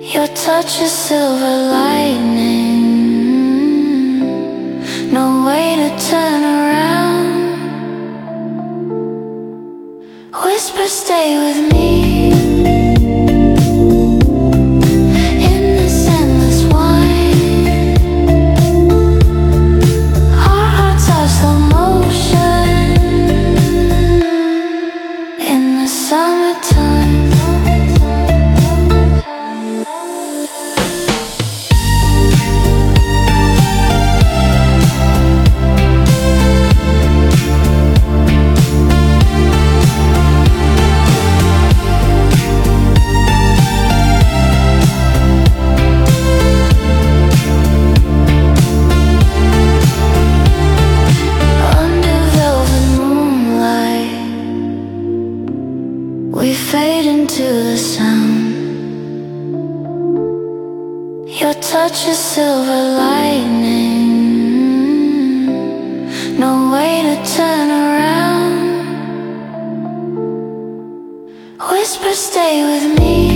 Your touch is silver lightning, no way to turn around. Whisper, stay with me in this endless wine. Our hearts are slow motion in the summertime. We fade into the sound. Your touch is silver lightning, no way to turn around. Whisper, stay with me